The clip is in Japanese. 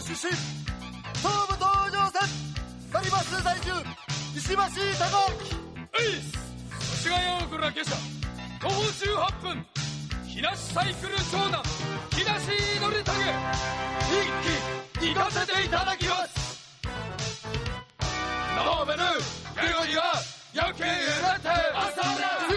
出身、東武東上線サリバス在住、石橋貴明。 エイス越谷大倉下車、徒歩18分、木梨サイクル長男、木梨憲武、一気行かせていただきます。ノーベルゲゴリが夜景へなって朝だ。